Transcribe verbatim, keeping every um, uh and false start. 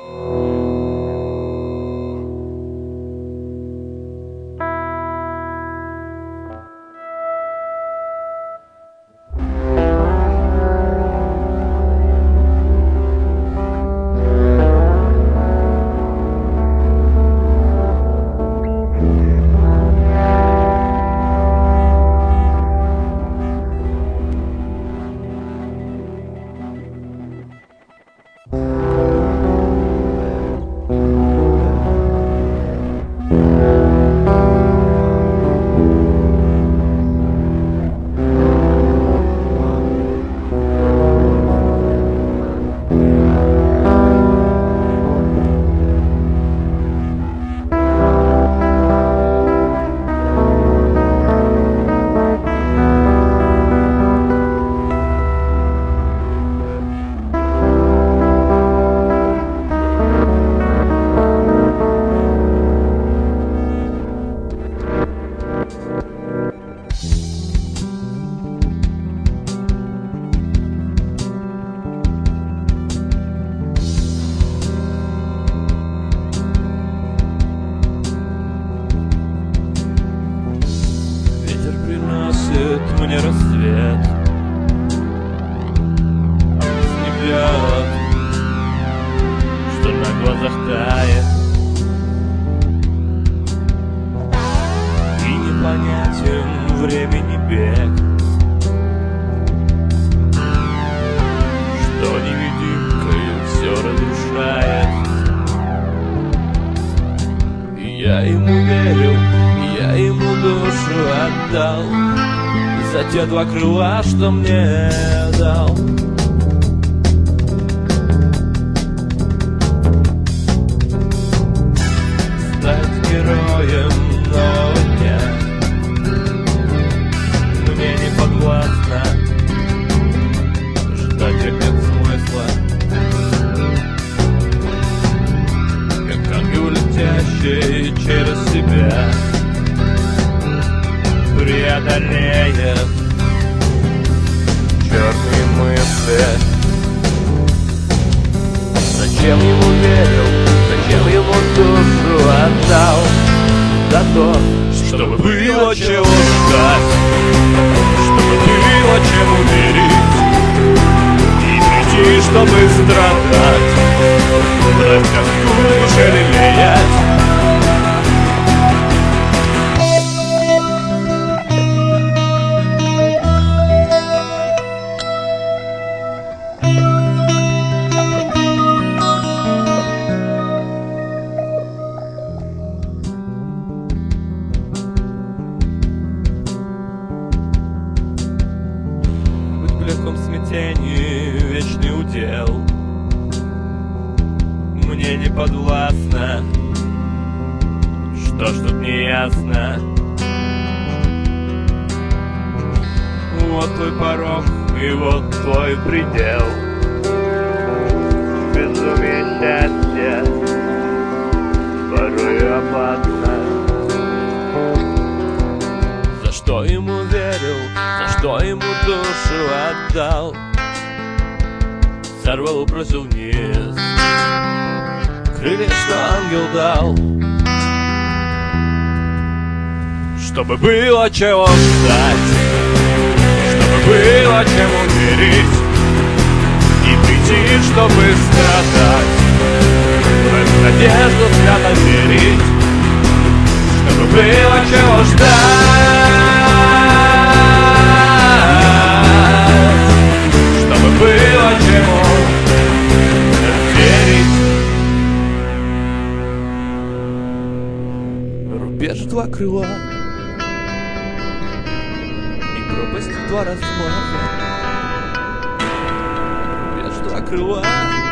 Мне рассвет снегет, что на глазах тает, и непонятен времени бег, что невидимкой все разрушает. И я ему верил, я ему душу отдал за те два крыла, что мне дал. Стать героем нового дня мне не подвластно, ждать их нет смысла. Как ангел, летящий через себя, преодолеет черные мысли. Зачем ему верил, зачем ему душу отдал? За то, чтобы было чего ждать, чтобы было чему верить, и прийти, чтобы страдать, брать как душе лелеять. В легком смятении вечный удел мне не подвластно, что ж тут не ясно. Вот твой порог и вот твой предел, безумие счастья порой опасно. За что ему верил, за что ему душу отдал, сорвал и бросил вниз крылья, что ангел дал. Чтобы было чего ждать, чтобы было чему верить, и прийти, чтобы страдать, в эту надежду свято верить. Чтобы было чего ждать, чтобы было чему верить. Рубеж два крыла и пропасть в два размаха. Рубеж два крыла